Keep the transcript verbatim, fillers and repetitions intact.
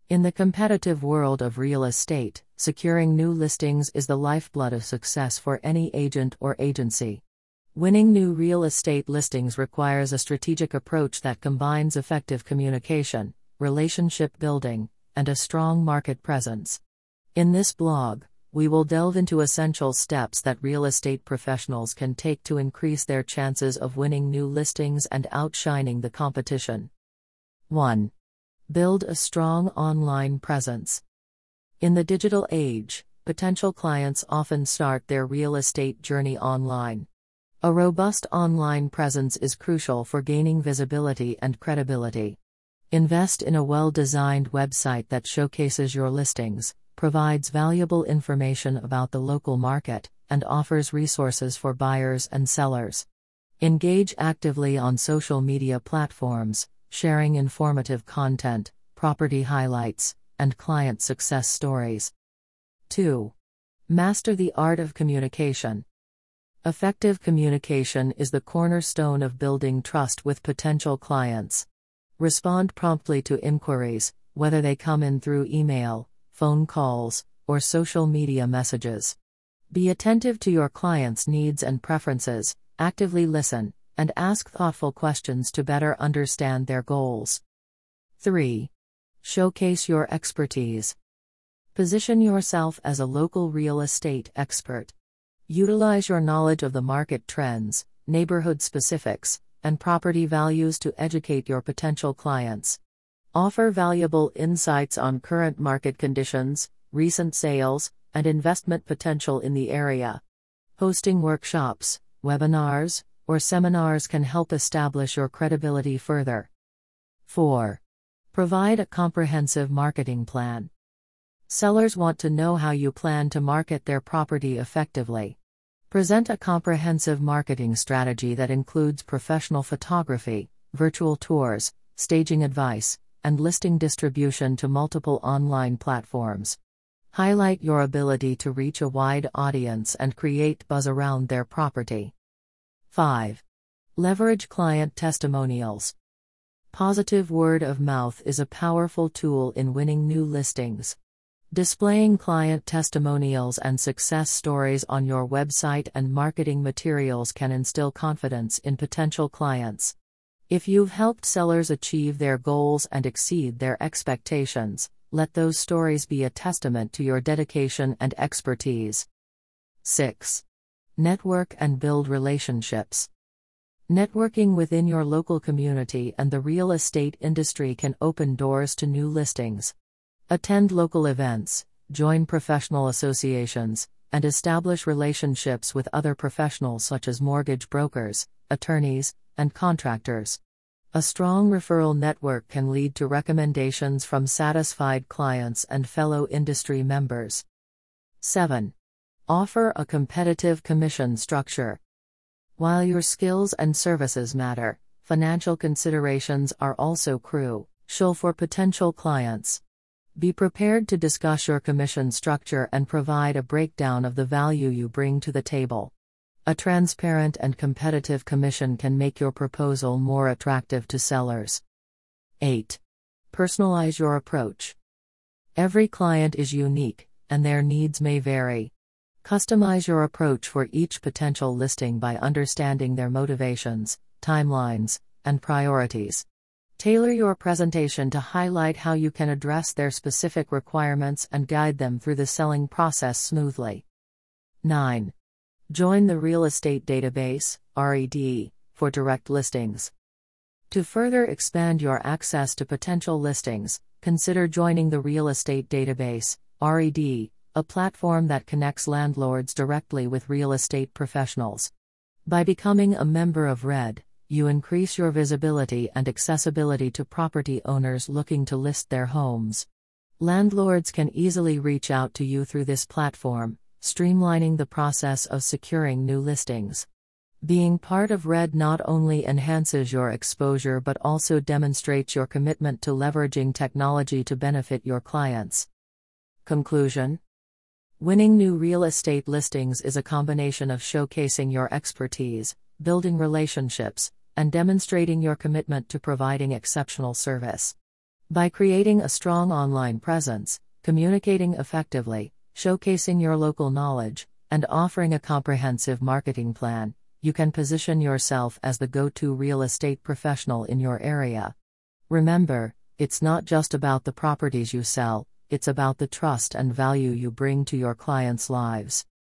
In the competitive world of real estate, securing new listings is the lifeblood of success for any agent or agency. Winning new real estate listings requires a strategic approach that combines effective communication, relationship building, and a strong market presence. In this blog, we will delve into essential steps that real estate professionals can take to increase their chances of winning new listings and outshining the competition. one. Build a strong online presence. In the digital age, potential clients often start their real estate journey online. A robust online presence is crucial for gaining visibility and credibility. Invest in a well-designed website that showcases your listings, provides valuable information about the local market, and offers resources for buyers and sellers. Engage actively on social media platforms, sharing informative content, property highlights, and client success stories. two. Master the art of communication. Effective communication is the cornerstone of building trust with potential clients. Respond promptly to inquiries, whether they come in through email, phone calls, or social media messages. Be attentive to your clients' needs and preferences, actively listen, and ask thoughtful questions to better understand their goals. three. Showcase your expertise. Position yourself as a local real estate expert. Utilize your knowledge of the market trends, neighborhood specifics, and property values to educate your potential clients. Offer valuable insights on current market conditions, recent sales, and investment potential in the area. Hosting workshops, webinars, or seminars can help establish your credibility further. four. Provide a comprehensive marketing plan. Sellers want to know how you plan to market their property effectively. Present a comprehensive marketing strategy that includes professional photography, virtual tours, staging advice, and listing distribution to multiple online platforms. Highlight your ability to reach a wide audience and create buzz around their property. five. Leverage client testimonials. Positive word of mouth is a powerful tool in winning new listings. Displaying client testimonials and success stories on your website and marketing materials can instill confidence in potential clients. If you've helped sellers achieve their goals and exceed their expectations, let those stories be a testament to your dedication and expertise. six. Network and build relationships. Networking within your local community and the real estate industry can open doors to new listings. Attend local events, join professional associations, and establish relationships with other professionals such as mortgage brokers, attorneys, and contractors. A strong referral network can lead to recommendations from satisfied clients and fellow industry members. seven. Offer a competitive commission structure. While your skills and services matter, financial considerations are also crucial for potential clients. Be prepared to discuss your commission structure and provide a breakdown of the value you bring to the table. A transparent and competitive commission can make your proposal more attractive to sellers. eight. Personalize your approach. Every client is unique, and their needs may vary. Customize your approach for each potential listing by understanding their motivations, timelines, and priorities. Tailor your presentation to highlight how you can address their specific requirements and guide them through the selling process smoothly. nine. Join the Real Estate Database, R E D, for direct listings. To further expand your access to potential listings, consider joining the Real Estate Database, R E D, a platform that connects landlords directly with real estate professionals. By becoming a member of R E D, you increase your visibility and accessibility to property owners looking to list their homes. Landlords can easily reach out to you through this platform, streamlining the process of securing new listings. Being part of R E D not only enhances your exposure but also demonstrates your commitment to leveraging technology to benefit your clients. Conclusion: winning new real estate listings is a combination of showcasing your expertise, building relationships, and demonstrating your commitment to providing exceptional service. By creating a strong online presence, communicating effectively, showcasing your local knowledge, and offering a comprehensive marketing plan, you can position yourself as the go-to real estate professional in your area. Remember, it's not just about the properties you sell, it's about the trust and value you bring to your clients' lives.